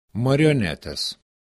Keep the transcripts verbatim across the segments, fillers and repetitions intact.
Marionetės.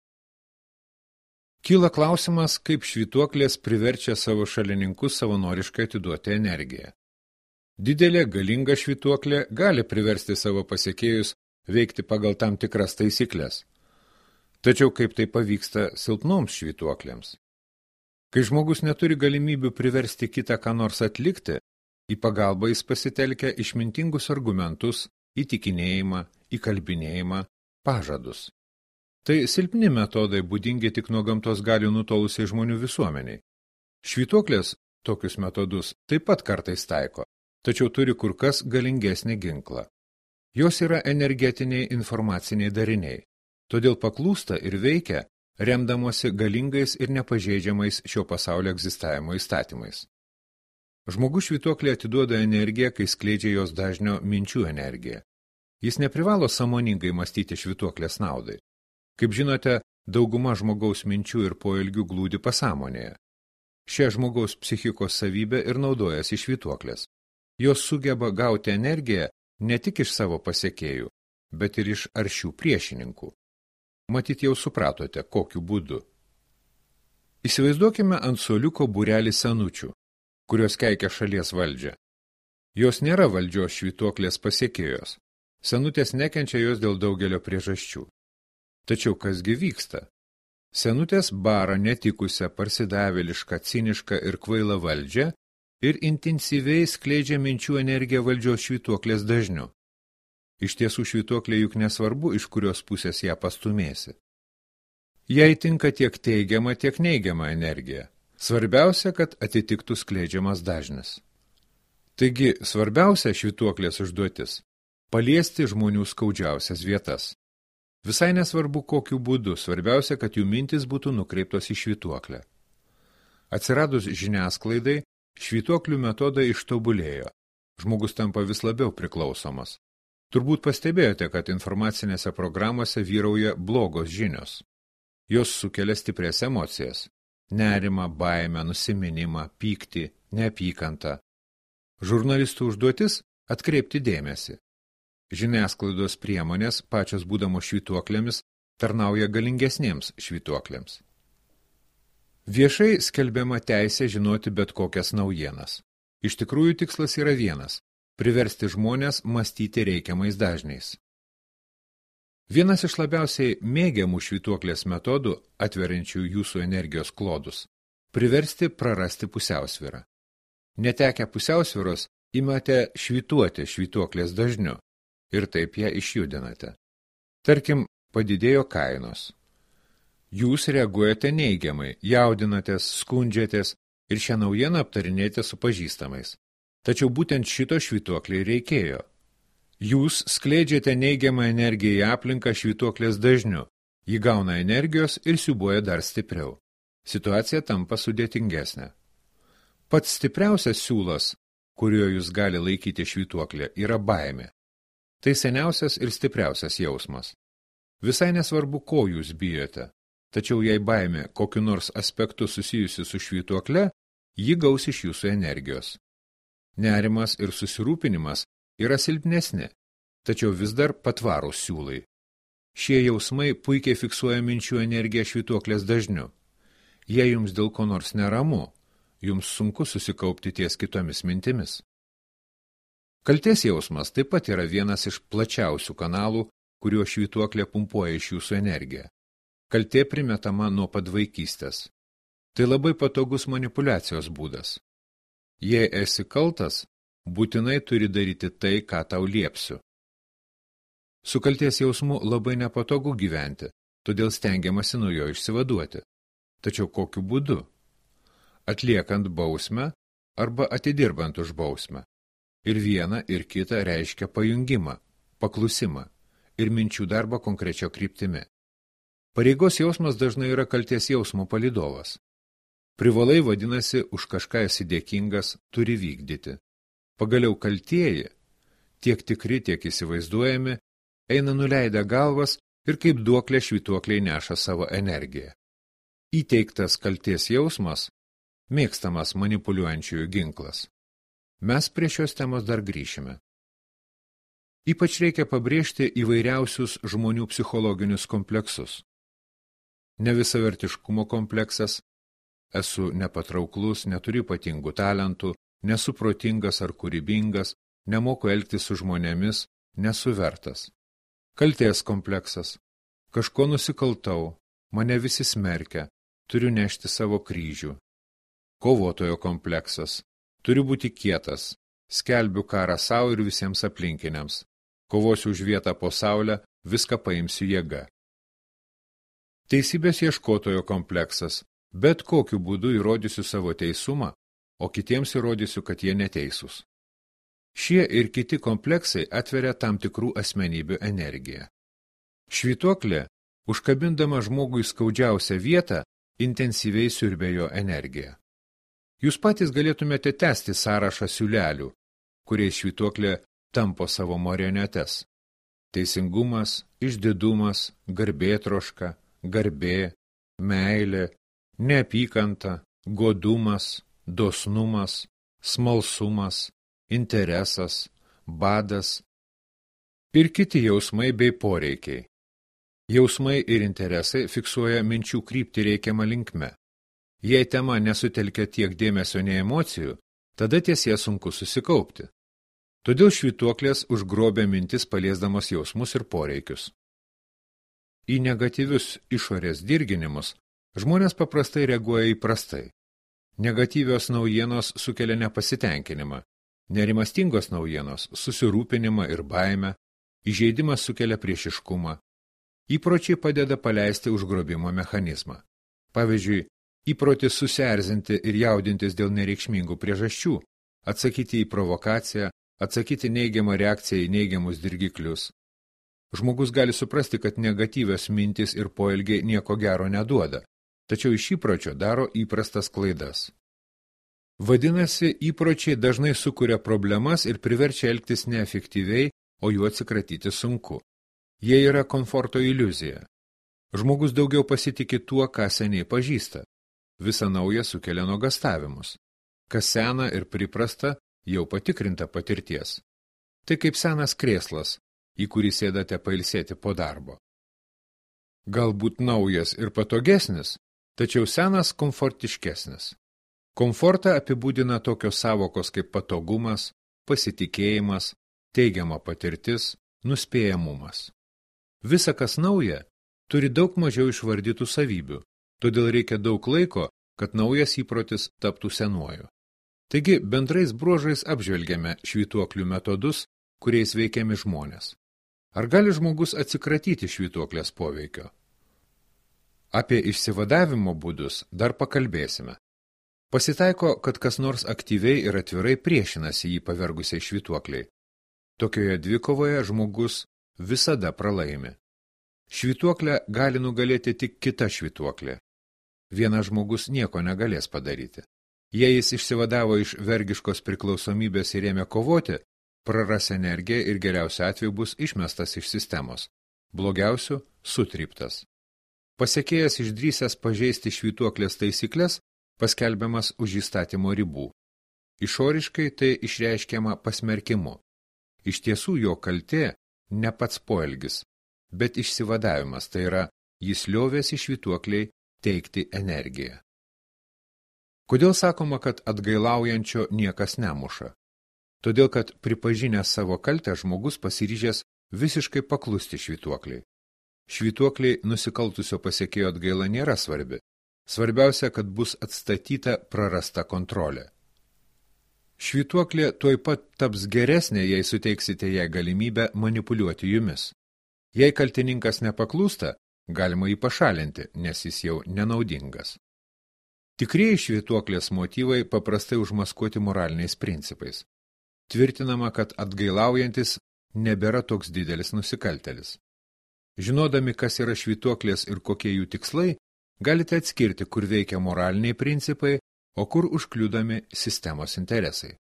Kyla klausimas, kaip švytuoklės priverčia savo šalininkus savanoriškai atiduoti energiją. Didelė, galinga švytuoklė gali priversti savo pasiekėjus veikti pagal tam tikras taisyklės. Tačiau kaip tai pavyksta silpnoms švytuoklėms? Kai žmogus neturi galimybių priversti kitą ką nors atlikti, į pagalbą jis pasitelkia išmintingus argumentus, įtikinėjimą, įkalbinėjimą, pažadus. Tai silpni metodai būdingi tik nuo gamtos galių nutolusiai žmonių visuomeniai. Švytuoklės tokius metodus taip pat kartais taiko, tačiau turi kur kas galingesnį ginklą. Jos yra energetiniai informaciniai dariniai, todėl paklūsta ir veikia, remdamosi galingais ir nepažeidžiamais šio pasaulio egzistavimo įstatymais. Žmogus švytuoklė atiduoda energiją, kai skleidžia jos dažnio minčių energiją. Jis neprivalo sąmoningai mąstyti švytuoklės naudai. Kaip žinote, dauguma žmogaus minčių ir poelgių glūdi pasąmonėje. Šia žmogaus psichikos savybė ir naudojasi švytuoklės. Jos sugeba gauti energiją ne tik iš savo pasiekėjų, bet ir iš aršių priešininkų. Matyt, jau supratote, kokiu būdu. Įsivaizduokime ant suoliuko būrelį senučių, kurios keikia šalies valdžią. Jos nėra valdžios švytuoklės pasiekėjos. Senutės nekenčia jos dėl daugelio priežasčių. Tačiau kasgi vyksta? Senutės bara netikusią, parsidavėlišką, cinišką ir kvailą valdžią ir intensyviai skleidžia minčių energiją valdžios švytuoklės dažniu. Iš tiesų švytuoklė juk nesvarbu, iš kurios pusės ją pastumėsi. Jai tinka tiek teigiama, tiek neigiama energija. Svarbiausia, kad atitiktų skleidžiamas dažnis. Taigi, svarbiausia švytuoklės užduotis – paliesti žmonių skaudžiausias vietas. Visai nesvarbu, kokiu būdu, svarbiausia, kad jų mintis būtų nukreiptos į švytuoklę. Atsiradus žiniasklaidai, švytuoklių metodai ištobulėjo. Žmogus tampa vis labiau priklausomas. Turbūt pastebėjote, kad informacinėse programose vyrauja blogos žinios. Jos sukelia stiprias emocijas – nerimą, baimę, nusiminimą, pyktį, neapykantą. Žurnalistų užduotis – atkreipti dėmesį. Žiniasklaidos priemonės, pačios būdamos švytuoklėmis, tarnauja galingesnėms švytuoklėms. Viešai skelbiama teisė žinoti bet kokias naujienas. Iš tikrųjų tikslas yra vienas – priversti žmonės mąstyti reikiamais dažniais. Vienas iš labiausiai mėgiamų švytuoklės metodų, atveriančių jūsų energijos klodus – priversti prarasti pusiausvyrą. Netekę pusiausvyros, imate švytuoti švytuoklės dažniu. Ir taip ją išjudinate. Tarkim, padidėjo kainos. Jūs reaguojate neigiamai, jaudinatės, skundžiatės ir šią naujieną aptarinėte su pažįstamais. Tačiau būtent šito švytuokliai reikėjo. Jūs skleidžiate neigiamą energiją į aplinką švytuoklės dažniu, ji gauna energijos ir siūbuoja dar stipriau. Situacija tampa sudėtingesnė. Pats stipriausias siūlas, kuriuo jūs gali laikyti švytuoklę, yra baimė. Tai seniausias ir stipriausias jausmas. Visai nesvarbu, ko jūs bijote, tačiau jei baimė kokiu nors aspektu susijusi su švytuokle, ji gaus iš jūsų energijos. Nerimas ir susirūpinimas yra silpnesni, tačiau vis dar patvarūs siūlai. Šie jausmai puikiai fiksuoja minčių energiją švytuoklės dažniu. Jei jums dėl ko nors neramu, jums sunku susikaupti ties kitomis mintimis. Kaltės jausmas taip pat yra vienas iš plačiausių kanalų, kuriuo švytuoklė pumpuoja iš jūsų energiją. Kaltė primetama nuo pat vaikystės. Tai labai patogus manipuliacijos būdas. Jei esi kaltas, būtinai turi daryti tai, ką tau liepsiu. Su kaltės jausmu labai nepatogu gyventi, todėl stengiamasi nuo jo išsivaduoti. Tačiau kokiu būdu? Atliekant bausmę arba atidirbant už bausmę. Ir viena, ir kita reiškia pajungimą, paklusimą ir minčių darbą konkrečio kryptimi. Pareigos jausmas dažnai yra kaltės jausmo palydovas. Privalai vadinasi, už kažką esi dėkingas, turi vykdyti. Pagaliau kaltieji, tiek tikri, tiek įsivaizduojami, eina nuleidę galvas ir kaip duoklė švytuokliai neša savo energiją. Įteiktas kaltės jausmas, mėgstamas manipuliuojančiųjų ginklas. Mes prie šios temos dar grįšime. Ypač reikia pabrėžti įvairiausius žmonių psichologinius kompleksus. Nevisavertiškumo kompleksas, esu nepatrauklus, neturiu ypatingų talentų, nesu protingas ar kūrybingas, nemoku elgtis su žmonėmis, nesu vertas. Kaltės kompleksas, kažko nusikaltau, mane visi smerkia, turiu nešti savo kryžių. Kovotojo kompleksas, turiu būti kietas, skelbiu karą savo ir visiems aplinkiniams, kovosiu už vietą po saulę, viską paimsiu jėga. Teisybės ieškotojo kompleksas, bet kokiu būdu įrodysiu savo teisumą, o kitiems įrodysiu, kad jie neteisūs. Šie ir kiti kompleksai atveria tam tikrų asmenybių energiją. Švytuoklė, užkabindama žmogui skaudžiausią vietą, intensyviai siurbė jo energiją. Jūs patys galėtumėte tęsti sąrašą siūlelių, kuriais švytuoklė tampo savo marionetes. Teisingumas, išdidumas, garbėtroška, garbė, meilė, neapykanta, godumas, dosnumas, smalsumas, interesas, badas ir kiti jausmai bei poreikiai. Jausmai ir interesai fiksuoja minčių kryptį reikiamą linkme. Jei tema nesutelkia tiek dėmesio nei emocijų, tada ties ją sunku susikaupti. Todėl švytuoklės užgrobia mintis paliesdamos jausmus ir poreikius. Į negatyvius išorės dirginimus žmonės paprastai reaguoja įprastai. Negatyvios naujienos sukelia nepasitenkinimą, nerimastingos naujienos susirūpinimą ir baimę, įžeidimas sukelia priešiškumą. Įpročiai padeda paleisti užgrobimo mechanizmą. Pavyzdžiui, įprotis susierzinti ir jaudintis dėl nereikšmingų priežasčių, atsakyti į provokaciją, atsakyti neigiamą reakciją į neigiamus dirgiklius. Žmogus gali suprasti, kad negatyvios mintis ir poelgiai nieko gero neduoda, tačiau iš įpročio daro įprastas klaidas. Vadinasi, įpročiai dažnai sukuria problemas ir priverčia elgtis neefektyviai, o jų atsikratyti sunku. Jie yra komforto iliuzija. Žmogus daugiau pasitiki tuo, ką seniai pažįsta. Visa nauja sukelia nuogąstavimus. Kas sena ir priprasta, jau patikrinta patirties. Tai kaip senas krėslas, į kurį sėdate pailsėti po darbo. Galbūt naujas ir patogesnis, tačiau senas komfortiškesnis. Komfortą apibūdina tokios savokos kaip patogumas, pasitikėjimas, teigiama patirtis, nuspėjamumas. Visa, kas nauja, turi daug mažiau išvardytų savybių, todėl reikia daug laiko, kad naujas įprotis taptų senuoju. Taigi, bendrais bruožais apžvelgiame švytuoklių metodus, kuriais veikiami žmonės. Ar gali žmogus atsikratyti švytuoklės poveikio? Apie išsivadavimo būdus dar pakalbėsime. Pasitaiko, kad kas nors aktyviai ir atvirai priešinasi jį pavergusiai švytuokliai. Tokioje dvikovoje žmogus visada pralaimi. Švytuoklę gali nugalėti tik kita švytuoklė. Vienas žmogus nieko negalės padaryti. Jei jis išsivadavo iš vergiškos priklausomybės ir ėmė kovoti, praras energiją ir geriausiu atveju bus išmestas iš sistemos. Blogiausiu – sutryptas. Pasekėjas išdrįsęs pažeisti švytuoklės taisyklės, paskelbiamas už įstatymo ribų. Išoriškai tai išreiškiama pasmerkimu. Iš tiesų jo kaltė ne pats poelgis, bet išsivadavimas, tai yra, jis liovėsi švytuokliai teikti energiją. Kodėl sakoma, kad atgailaujančio niekas nemuša? Todėl, kad pripažinęs savo kaltę žmogus pasiryžęs visiškai paklusti švytuokliai. Švytuokliai nusikaltusio pasekėjo atgaila nėra svarbi. Svarbiausia, kad bus atstatyta prarasta kontrolė. Švytuoklė tuoj pat taps geresnė, jei suteiksite jai galimybę manipuliuoti jumis. Jei kaltininkas nepaklūsta, galima jį pašalinti, nes jis jau nenaudingas. Tikrieji švytuoklės motyvai paprastai užmaskuoti moraliniais principais. Tvirtinama, kad atgailaujantis nebėra toks didelis nusikaltelis. Žinodami, kas yra švytuoklės ir kokie jų tikslai, galite atskirti, kur veikia moraliniai principai, o kur užkliudomi sistemos interesai.